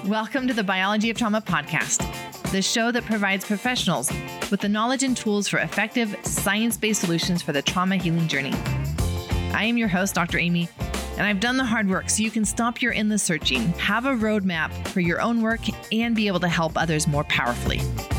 Welcome to the Biology of Trauma podcast, the show that provides professionals with the knowledge and tools for effective, science-based solutions for the trauma healing journey. I am your host, Dr. Amy, and I've done the hard work so you can stop your endless searching, have a roadmap for your own work, and be able to help others more powerfully.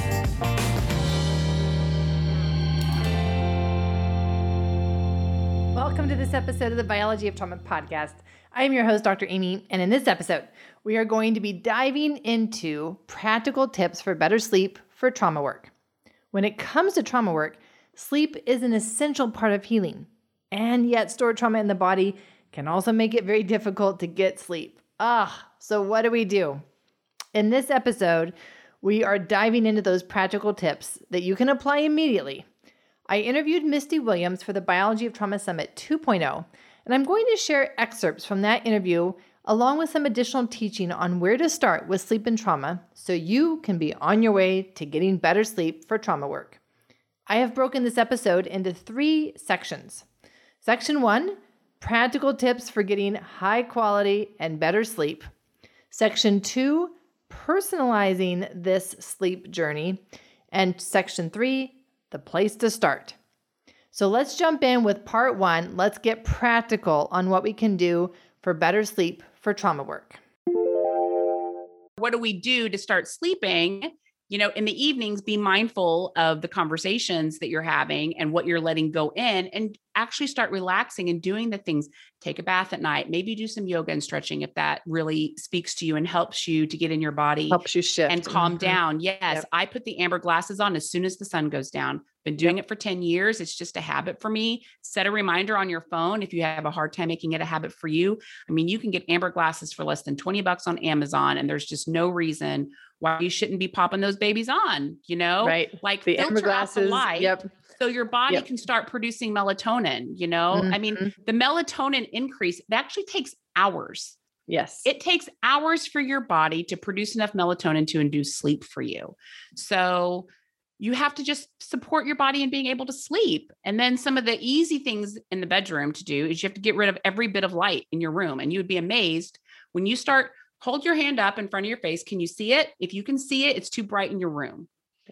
Welcome to this episode of the Biology of Trauma podcast. I am your host, Dr. Amy, and in this episode, we are going to be diving into practical tips for better sleep for trauma work. When it comes to trauma work, sleep is an essential part of healing, and yet stored trauma in the body can also make it very difficult to get sleep. So what do we do? In this episode, we are diving into those practical tips that you can apply immediately. I interviewed Misty Williams for the Biology of Trauma Summit 2.0, and I'm going to share excerpts from that interview along with some additional teaching on where to start with sleep and trauma so you can be on your way to getting better sleep for trauma work. I have broken this episode into 3 sections. Section 1, practical tips for getting high quality and better sleep. Section 2, personalizing this sleep journey. And Section 3, the place to start. So let's jump in with part 1. Let's get practical on what we can do for better sleep for trauma work. What do we do to start sleeping? In the evenings, be mindful of the conversations that you're having and what you're letting go in, and actually start relaxing and doing the things. Take a bath at night, maybe do some yoga and stretching if that really speaks to you and helps you to get in your body, helps you shift and calm down. Yes. Yep. I put the amber glasses on as soon as the sun goes down. Been doing it for 10 years. It's just a habit for me. Set a reminder on your phone if you have a hard time making it a habit for you. You can get amber glasses for less than $20 on Amazon, and there's just no reason why you shouldn't be popping those babies on, Right. Like the amber glasses, out the light. Yep. So your body can start producing melatonin, The melatonin increase, it actually takes hours. Yes. It takes hours for your body to produce enough melatonin to induce sleep for you. So you have to just support your body in being able to sleep. And then some of the easy things in the bedroom to do is you have to get rid of every bit of light in your room. And you would be amazed when you start, hold your hand up in front of your face. Can you see it? If you can see it, it's too bright in your room.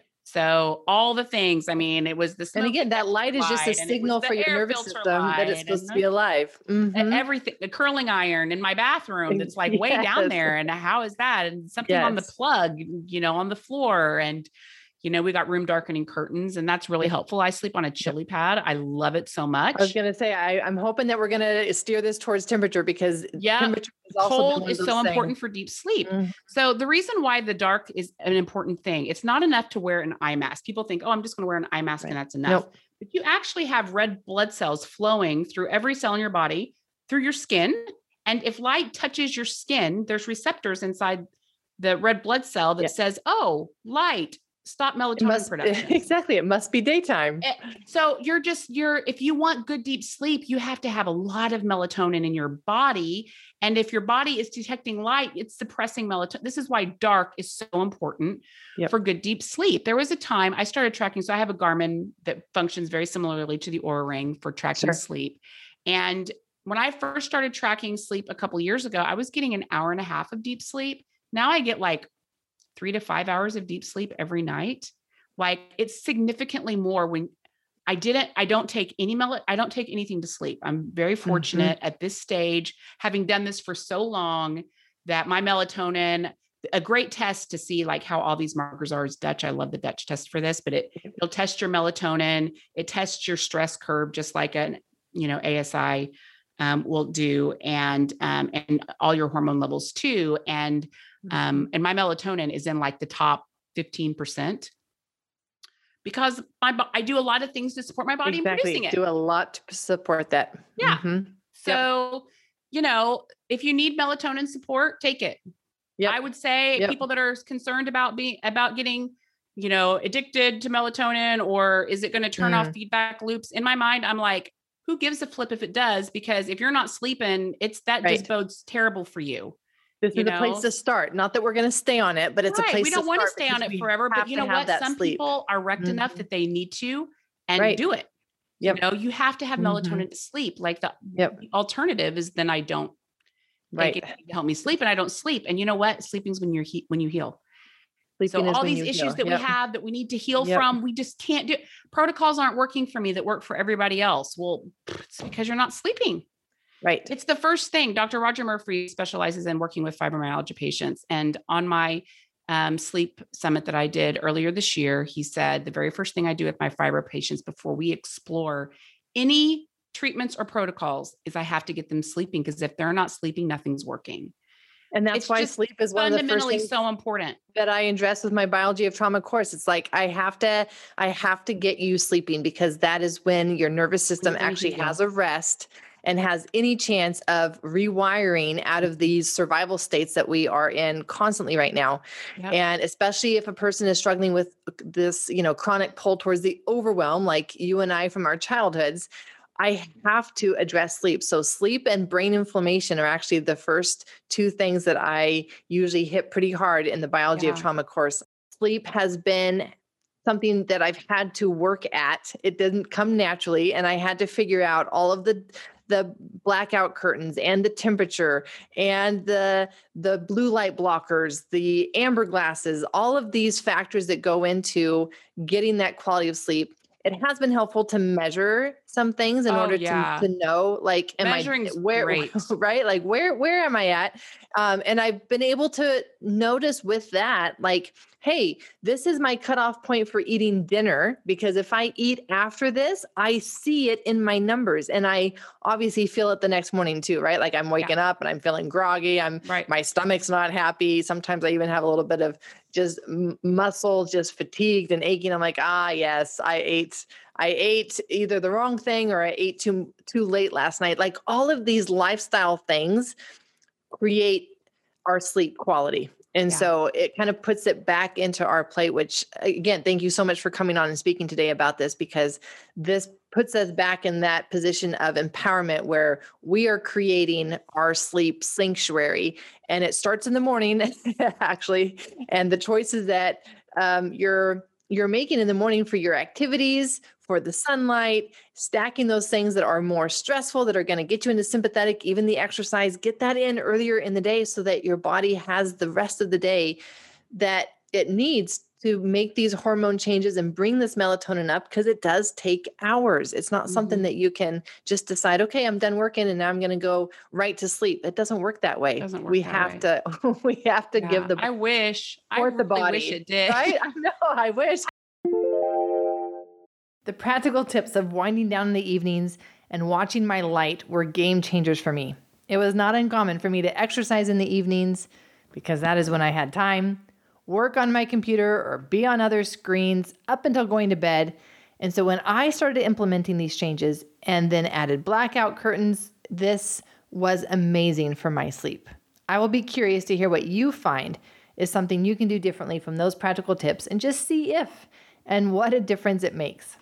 So all the things, it was this. And again, that light is just a signal for your nervous system that it's supposed to be alive. Mm-hmm. Everything, the curling iron in my bathroom that's like way down there. And how is that? And something on the plug, on the floor. And we got room darkening curtains, and that's really helpful. I sleep on a chili pad. I love it so much. I was going to say, I'm hoping that we're going to steer this towards temperature because temperature is also cold is so important for deep sleep. Mm-hmm. So the reason why the dark is an important thing, it's not enough to wear an eye mask. People think, I'm just going to wear an eye mask and that's enough. Nope. But you actually have red blood cells flowing through every cell in your body, through your skin. And if light touches your skin, there's receptors inside the red blood cell that says, light. Stop melatonin production. Exactly. It must be daytime. So if you want good deep sleep, you have to have a lot of melatonin in your body. And if your body is detecting light, it's suppressing melatonin. This is why dark is so important for good deep sleep. There was a time I started tracking. So I have a Garmin that functions very similarly to the Oura Ring for tracking sleep. And when I first started tracking sleep a couple of years ago, I was getting an hour and a half of deep sleep. Now I get like 3 to 5 hours of deep sleep every night. Like it's significantly more when I don't take anything to sleep. I'm very fortunate at this stage, having done this for so long, that my melatonin, a great test to see like how all these markers are is Dutch. I love the Dutch test for this, but it'll test your melatonin. It tests your stress curve, just like an, ASI will do, and all your hormone levels too. And my melatonin is in like the top 15% because I do a lot of things to support my body in producing it. Do a lot to support that. Yeah. Mm-hmm. So, if you need melatonin support, take it. Yep. I would say people that are concerned about getting, addicted to melatonin, or is it going to turn off feedback loops? In my mind, I'm like, who gives a flip if it does? Because if you're not sleeping, just bodes terrible for you. This is the place to start. Not that we're going to stay on it, but it's a place to start. We don't want to stay on it forever, but you know what? Some people are wrecked enough that they need to do it. Yep. You have to have melatonin to sleep. Like the alternative is then I don't Right. Take it to help me sleep, and I don't sleep. And you know what? Sleeping's when you heal. Sleeping So is all when these you issues heal. that we have that we need to heal Yep. from, we just can't do. Protocols aren't working for me that work for everybody else. Well, it's because you're not sleeping. Right. It's the first thing. Dr. Roger Murphy specializes in working with fibromyalgia patients. And on my sleep summit that I did earlier this year, he said the very first thing I do with my fibro patients before we explore any treatments or protocols is I have to get them sleeping, because if they're not sleeping, nothing's working. And that's It's why just sleep is one of the first fundamentally things so important. that I address with my biology of trauma course. It's like, I have to get you sleeping, because that is when your nervous system actually has a rest and has any chance of rewiring out of these survival states that we are in constantly right now. Yep. And especially if a person is struggling with this, chronic pull towards the overwhelm, like you and I from our childhoods, I have to address sleep. So sleep and brain inflammation are actually the first two things that I usually hit pretty hard in the biology of trauma course. Sleep has been something that I've had to work at. It didn't come naturally. And I had to figure out all of the blackout curtains and the temperature and the blue light blockers, the amber glasses, all of these factors that go into getting that quality of sleep. It has been helpful to measure some things in order to know, like, measuring's where, great. right? Like where am I at? And I've been able to notice with that, like, hey, this is my cutoff point for eating dinner, because if I eat after this, I see it in my numbers, and I obviously feel it the next morning too, right? Like I'm waking up and I'm feeling groggy. My stomach's not happy. Sometimes I even have a little bit of just muscle, just fatigued and aching. I'm like, yes, I ate either the wrong thing or I ate too late last night. Like all of these lifestyle things create our sleep quality. And so it kind of puts it back into our plate, which again, thank you so much for coming on and speaking today about this, because this puts us back in that position of empowerment where we are creating our sleep sanctuary. And it starts in the morning, actually. And the choices that you're making in the morning for your activities, for the sunlight, stacking those things that are more stressful, that are going to get you into sympathetic, even the exercise, get that in earlier in the day so that your body has the rest of the day that it needs to make these hormone changes and bring this melatonin up, because it does take hours. It's not something that you can just decide, okay, I'm done working and now I'm going to go right to sleep. It doesn't work that way. We have to give the I wish it did. Right? I know, I wish. The practical tips of winding down in the evenings and watching my light were game changers for me. It was not uncommon for me to exercise in the evenings, because that is when I had time, work on my computer or be on other screens up until going to bed. And so when I started implementing these changes and then added blackout curtains, this was amazing for my sleep. I will be curious to hear what you find is something you can do differently from those practical tips, and just see if and what a difference it makes.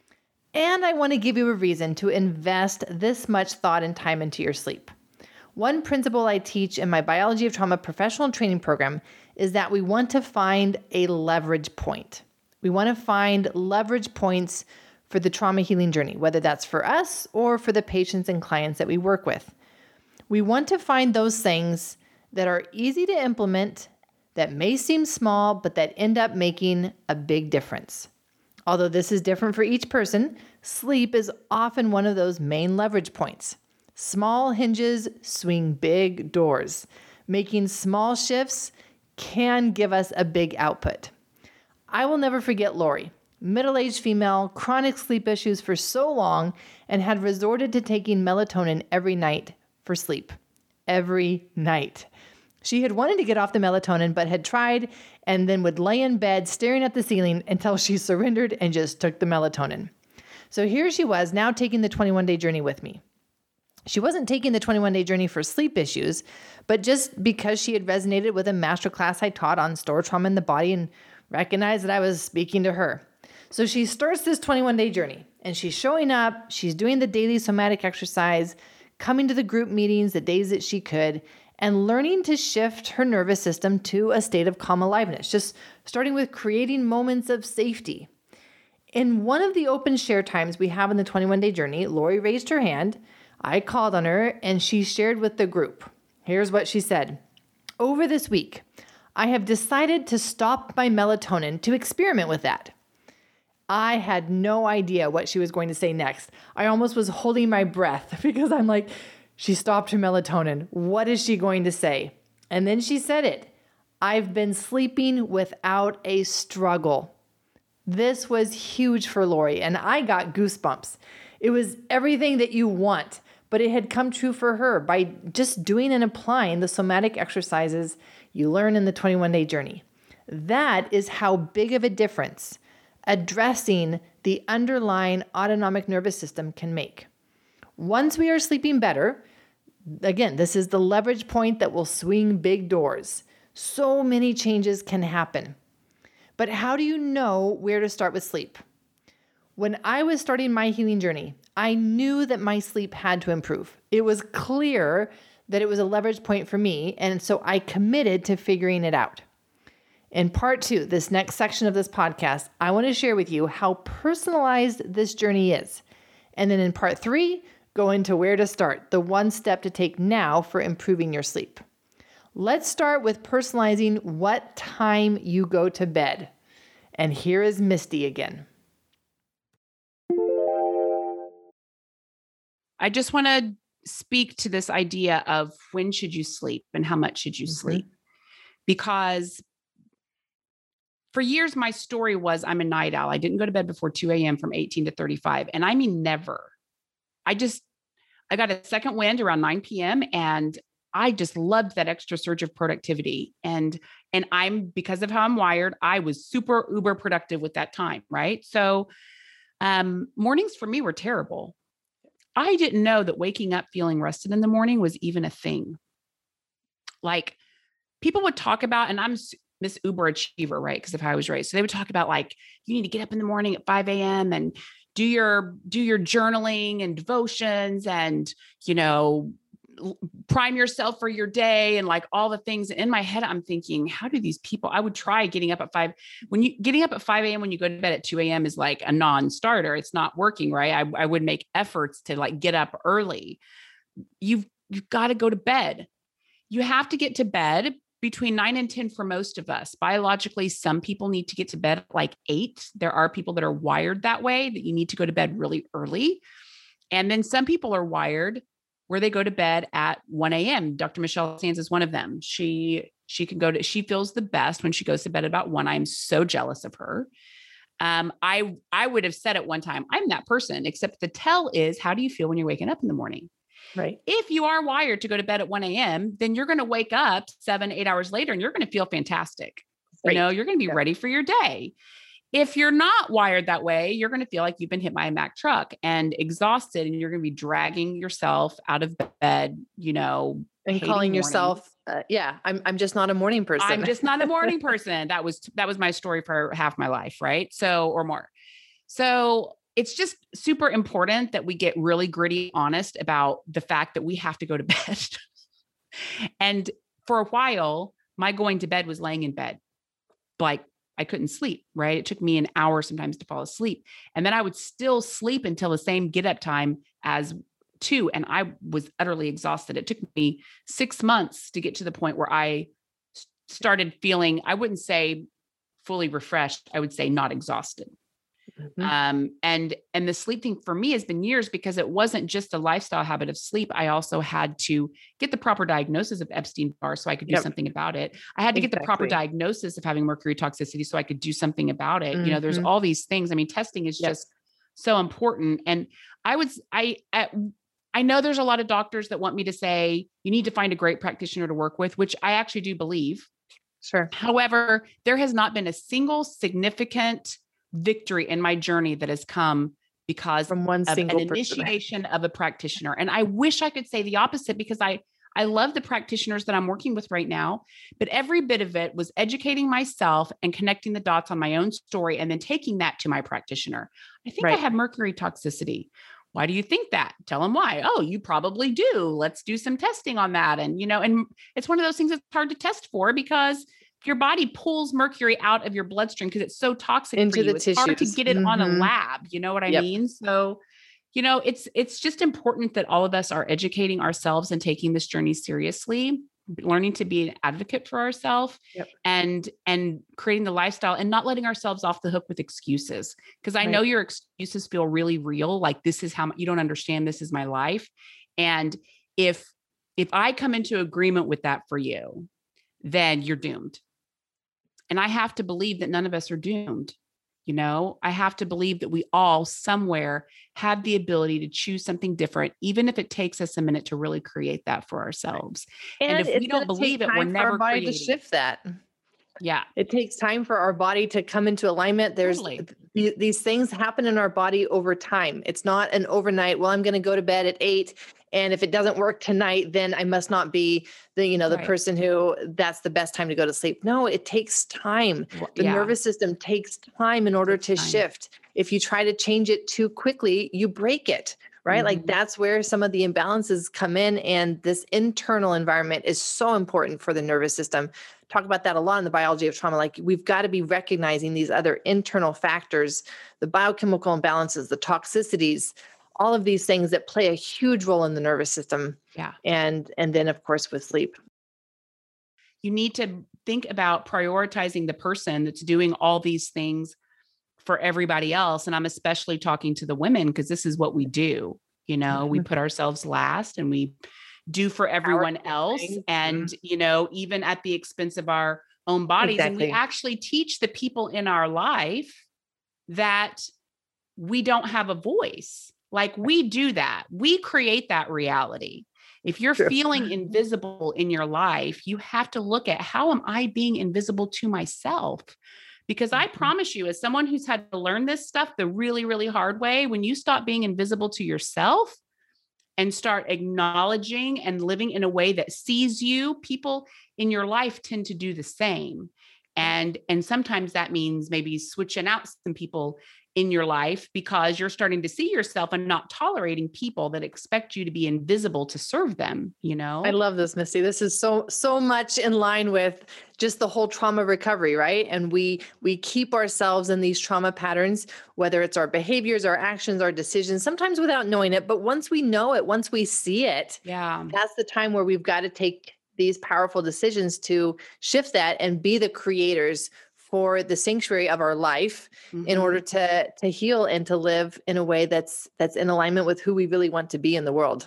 And I want to give you a reason to invest this much thought and time into your sleep. One principle I teach in my Biology of Trauma professional training program is that we want to find a leverage point. We want to find leverage points for the trauma healing journey, whether that's for us or for the patients and clients that we work with. We want to find those things that are easy to implement, that may seem small, but that end up making a big difference. Although this is different for each person, sleep is often one of those main leverage points. Small hinges swing big doors. Making small shifts can give us a big output. I will never forget Lori, middle-aged female, chronic sleep issues for so long, and had resorted to taking melatonin every night for sleep. Every night. She had wanted to get off the melatonin, but had tried and then would lay in bed staring at the ceiling until she surrendered and just took the melatonin. So here she was now taking the 21-day journey with me. She wasn't taking the 21-day journey for sleep issues, but just because she had resonated with a masterclass I taught on store trauma in the body and recognized that I was speaking to her. So she starts this 21-day journey, and she's showing up, she's doing the daily somatic exercise, coming to the group meetings the days that she could, and learning to shift her nervous system to a state of calm aliveness, just starting with creating moments of safety. In one of the open share times we have in the 21-day journey, Lori raised her hand, I called on her, and she shared with the group. Here's what she said. Over this week, I have decided to stop my melatonin to experiment with that. I had no idea what she was going to say next. I almost was holding my breath because I'm like, she stopped her melatonin. What is she going to say? And then she said it. I've been sleeping without a struggle. This was huge for Lori, and I got goosebumps. It was everything that you want, but it had come true for her by just doing and applying the somatic exercises you learn in the 21-day journey. That is how big of a difference addressing the underlying autonomic nervous system can make. Once we are sleeping better, again, this is the leverage point that will swing big doors. So many changes can happen. But how do you know where to start with sleep? When I was starting my healing journey, I knew that my sleep had to improve. It was clear that it was a leverage point for me, and so I committed to figuring it out. In part 2, this next section of this podcast, I want to share with you how personalized this journey is. And then in part 3, go into where to start, the one step to take now for improving your sleep. Let's start with personalizing what time you go to bed. And here is Misty again. I just want to speak to this idea of when should you sleep and how much should you sleep? Because for years, my story was I'm a night owl. I didn't go to bed before 2 a.m. from 18 to 35. And I mean, never. I got a second wind around 9 p.m. and I just loved that extra surge of productivity. And because of how I'm wired, I was super uber productive with that time. Right. So mornings for me were terrible. I didn't know that waking up feeling rested in the morning was even a thing. Like people would talk about, and I'm this uber achiever, right? Because of how I was raised. So they would talk about like, you need to get up in the morning at 5 a.m. and do your journaling and devotions and, prime yourself for your day and like all the things. In my head, I'm thinking, how do these people, I would try getting up at 5. Getting up at 5 a.m. when you go to bed at 2 a.m. is like a non-starter. It's not working, right? I would make efforts to like get up early. You've got to go to bed. You have to get to bed between 9 and 10 for most of us. Biologically, some people need to get to bed at like 8. There are people that are wired that way, that you need to go to bed really early. And then some people are wired where they go to bed at 1 a.m. Dr. Michelle Sands is one of them. She feels the best when she goes to bed about 1. I'm so jealous of her. I would have said at one time, I'm that person, except the tell is, how do you feel when you're waking up in the morning? Right. If you are wired to go to bed at 1 a.m., then you're going to wake up 7-8 hours later and you're going to feel fantastic. Right. You're going to be ready for your day. If you're not wired that way, you're going to feel like you've been hit by a Mack truck and exhausted, and you're going to be dragging yourself out of bed, and calling yourself, I'm just not a morning person. I'm just not a morning person. That was my story for half my life. Right. So, or more. So it's just super important that we get really gritty, honest about the fact that we have to go to bed. And for a while, my going to bed was laying in bed. Like, I couldn't sleep, right? It took me an hour sometimes to fall asleep. And then I would still sleep until the same get up time as 2. And I was utterly exhausted. It took me 6 months to get to the point where I started feeling, I wouldn't say fully refreshed. I would say not exhausted. Mm-hmm. And the sleep thing for me has been years, because it wasn't just a lifestyle habit of sleep. I also had to get the proper diagnosis of Epstein-Barr so I could do something about it. I had to get the proper diagnosis of having mercury toxicity so I could do something about it. Mm-hmm. There's all these things. I mean, testing is just so important. And I know there's a lot of doctors that want me to say, you need to find a great practitioner to work with, which I actually do believe. Sure. However, there has not been a single significant victory in my journey that has come because from one single initiation of a practitioner. And I wish I could say the opposite, because I love the practitioners that I'm working with right now, but every bit of it was educating myself and connecting the dots on my own story and then taking that to my practitioner. I think I have mercury toxicity. Why do you think that? Tell them why. Oh, you probably do. Let's do some testing on that. And, and it's one of those things that's hard to test for, because your body pulls mercury out of your bloodstream because it's so toxic into for you. The it's tissues. Hard to get it on a lab. You know what I mean? So It's just important that all of us are educating ourselves and taking this journey seriously, learning to be an advocate for ourselves. Yep. and creating the lifestyle and not letting ourselves off the hook with excuses. Because I know your excuses feel really real. Like, this is how you don't understand. This is my life. And if I come into agreement with that for you, then you're doomed. And I have to believe that none of us are doomed. I have to believe that we all somewhere have the ability to choose something different, even if it takes us a minute to really create that for ourselves. And if we don't believe it, we're never going to creating. shift that. Yeah. It takes time for our body to come into alignment. There's these things happen in our body over time. It's not an overnight, well, I'm going to go to bed at 8. And if it doesn't work tonight, then I must not be the person who that's the best time to go to sleep. No, it takes time. The nervous system takes time in order to shift. If you try to change it too quickly, you break it, right? Mm-hmm. Like, that's where some of the imbalances come in. And this internal environment is so important for the nervous system. Talk about that a lot in the biology of trauma. Like, we've got to be recognizing these other internal factors, the biochemical imbalances, the toxicities, all of these things that play a huge role in the nervous system. Yeah. And then, of course, with sleep. You need to think about prioritizing the person that's doing all these things for everybody else. And I'm especially talking to the women, because this is what we do. We put ourselves last and we do for everyone else. And, even at the expense of our own bodies. Exactly. And we actually teach the people in our life that we don't have a voice. Like, we do that. We create that reality. If you're feeling invisible in your life, you have to look at, how am I being invisible to myself? Because I promise you, as someone who's had to learn this stuff the really, really hard way, when you stop being invisible to yourself and start acknowledging and living in a way that sees you, people in your life tend to do the same. And sometimes that means maybe switching out some people in your life, because you're starting to see yourself and not tolerating people that expect you to be invisible to serve them. I love this, Misty. This is so much in line with just the whole trauma recovery, right? And we keep ourselves in these trauma patterns, whether it's our behaviors, our actions, our decisions, sometimes without knowing it. But once we know it, once we see it, that's the time where we've got to take these powerful decisions to shift that and be the creators for the sanctuary of our life, in order to heal and to live in a way that's in alignment with who we really want to be in the world.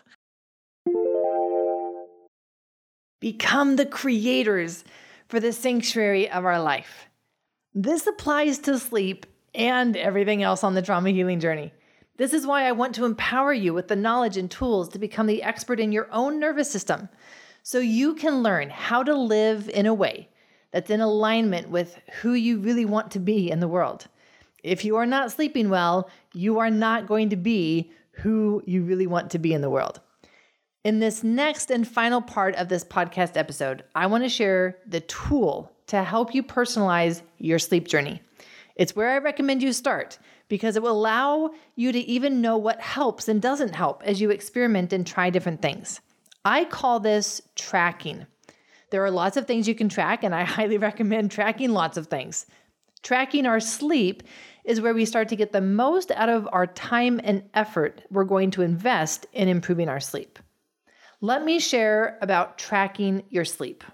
Become the creators for the sanctuary of our life. This applies to sleep and everything else on the trauma healing journey. This is why I want to empower you with the knowledge and tools to become the expert in your own nervous system, so you can learn how to live in a way that's in alignment with who you really want to be in the world. If you are not sleeping well, you are not going to be who you really want to be in the world. In this next and final part of this podcast episode, I want to share the tool to help you personalize your sleep journey. It's where I recommend you start, because it will allow you to even know what helps and doesn't help as you experiment and try different things. I call this tracking. There are lots of things you can track, and I highly recommend tracking lots of things. Tracking our sleep is where we start to get the most out of our time and effort we're going to invest in improving our sleep. Let me share about tracking your sleep.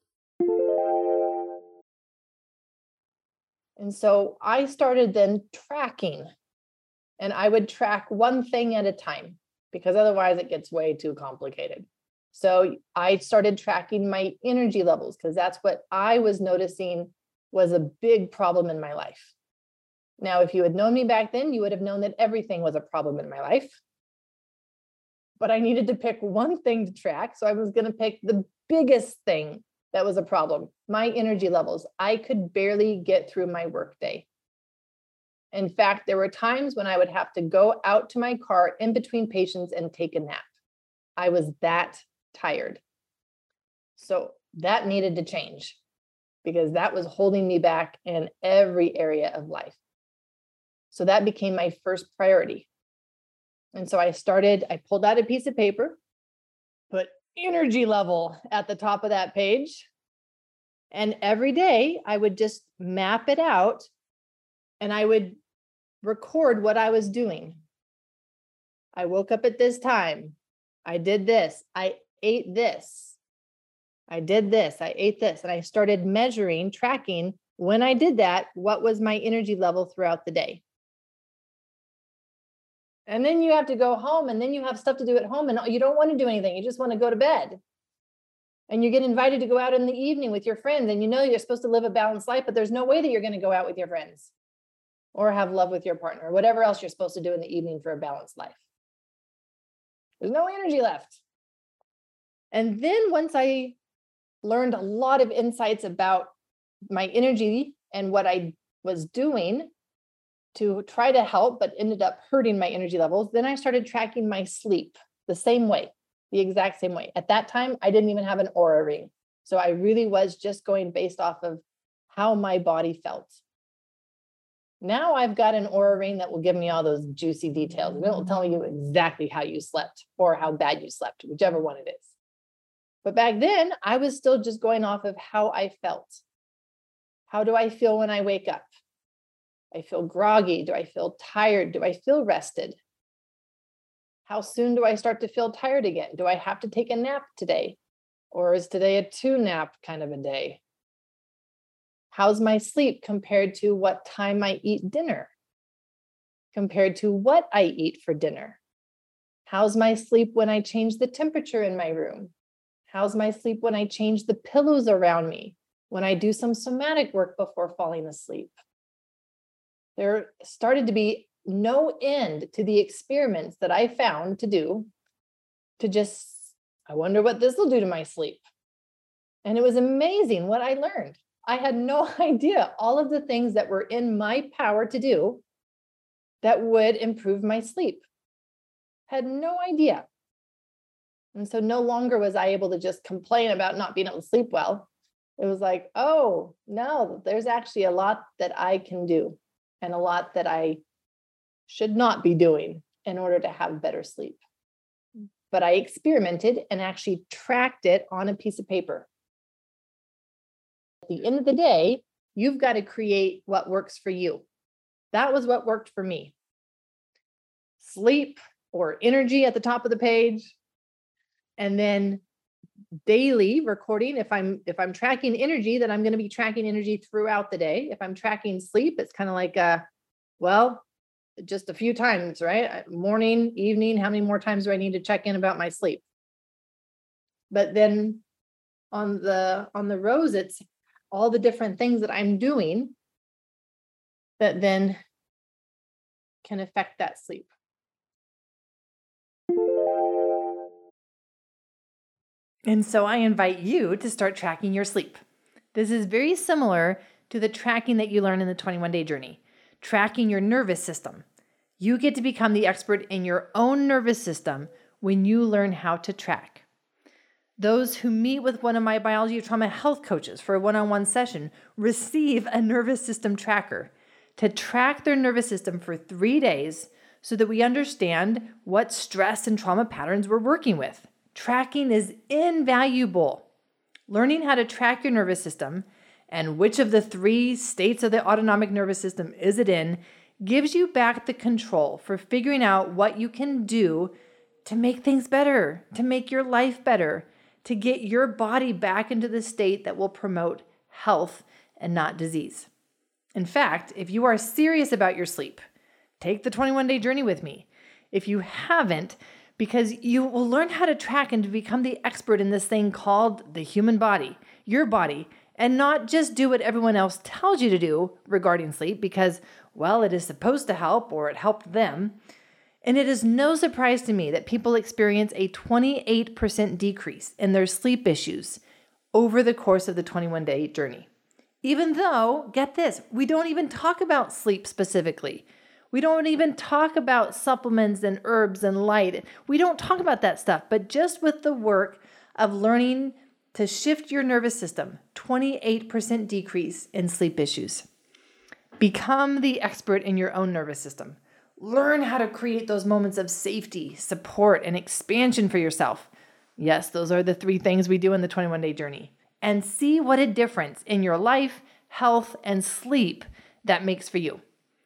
And so I started then tracking, and I would track one thing at a time, because otherwise it gets way too complicated. So I started tracking my energy levels, because that's what I was noticing was a big problem in my life. Now, if you had known me back then, you would have known that everything was a problem in my life. But I needed to pick one thing to track. So I was going to pick the biggest thing that was a problem, my energy levels. I could barely get through my workday. In fact, there were times when I would have to go out to my car in between patients and take a nap. I was that tired. So that needed to change, because that was holding me back in every area of life. So that became my first priority. And so I pulled out a piece of paper, put energy level at the top of that page. And every day I would just map it out, and I would record what I was doing. I woke up at this time. I did this. I ate this. I did this. I ate this. And I started measuring, tracking when I did that, what was my energy level throughout the day. And then you have to go home and then you have stuff to do at home and you don't want to do anything. You just want to go to bed. And you get invited to go out in the evening with your friends and you know you're supposed to live a balanced life, but there's no way that you're going to go out with your friends or have love with your partner or whatever else you're supposed to do in the evening for a balanced life. There's no energy left. And then once I learned a lot of insights about my energy and what I was doing to try to help, but ended up hurting my energy levels, then I started tracking my sleep the same way, the exact same way. At that time, I didn't even have an Oura ring. So I really was just going based off of how my body felt. Now I've got an Oura ring that will give me all those juicy details. It will tell you exactly how you slept or how bad you slept, whichever one it is. But back then, I was still just going off of how I felt. How do I feel when I wake up? I feel groggy. Do I feel tired? Do I feel rested? How soon do I start to feel tired again? Do I have to take a nap today? Or is today a 2-nap kind of a day? How's my sleep compared to what time I eat dinner? Compared to what I eat for dinner? How's my sleep when I change the temperature in my room? How's my sleep when I change the pillows around me? When I do some somatic work before falling asleep? There started to be no end to the experiments that I found to do to just, I wonder what this will do to my sleep. And it was amazing what I learned. I had no idea all of the things that were in my power to do that would improve my sleep. Had no idea. And so no longer was I able to just complain about not being able to sleep well. It was like, oh, no, there's actually a lot that I can do and a lot that I should not be doing in order to have better sleep. But I experimented and actually tracked it on a piece of paper. At the end of the day, you've got to create what works for you. That was what worked for me. Sleep or energy at the top of the page. And then daily recording. If I'm tracking energy, then I'm going to be tracking energy throughout the day. If I'm tracking sleep, it's kind of like, just a few times, right? Morning, evening, how many more times do I need to check in about my sleep? But then on the rows, it's all the different things that I'm doing that then can affect that sleep. And so I invite you to start tracking your sleep. This is very similar to the tracking that you learn in the 21-day journey, tracking your nervous system. You get to become the expert in your own nervous system when you learn how to track. Those who meet with one of my biology of trauma health coaches for a one-on-one session receive a nervous system tracker to track their nervous system for 3 days so that we understand what stress and trauma patterns we're working with. Tracking is invaluable. Learning how to track your nervous system and which of the 3 states of the autonomic nervous system is it in gives you back the control for figuring out what you can do to make things better, to make your life better, to get your body back into the state that will promote health and not disease. In fact, if you are serious about your sleep, take the 21-day journey with me. If you haven't, because you will learn how to track and to become the expert in this thing called the human body, your body, and not just do what everyone else tells you to do regarding sleep because, well, it is supposed to help or it helped them. And it is no surprise to me that people experience a 28% decrease in their sleep issues over the course of the 21-day journey. Even though, get this, we don't even talk about sleep specifically. We don't even talk about supplements and herbs and light. We don't talk about that stuff, but just with the work of learning to shift your nervous system, 28% decrease in sleep issues. Become the expert in your own nervous system. Learn how to create those moments of safety, support, and expansion for yourself. Yes, those are the 3 things we do in the 21-day journey. And see what a difference in your life, health, and sleep that makes for you.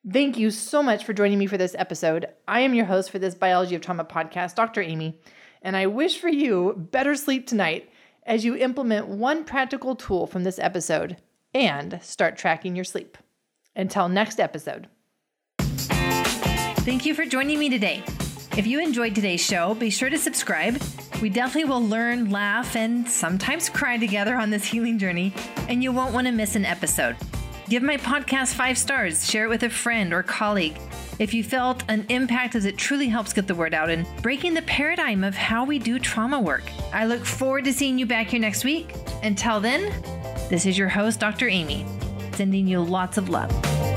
Thank you so much for joining me for this episode. I am your host for this Biology of Trauma podcast, Dr. Amy, and I wish for you better sleep tonight as you implement one practical tool from this episode and start tracking your sleep. Until next episode. Thank you for joining me today. If you enjoyed today's show, be sure to subscribe. We definitely will learn, laugh, and sometimes cry together on this healing journey, and you won't want to miss an episode. Give my podcast 5 stars, share it with a friend or colleague. If you felt an impact, as it truly helps get the word out and breaking the paradigm of how we do trauma work. I look forward to seeing you back here next week. Until then, this is your host, Dr. Amy, sending you lots of love.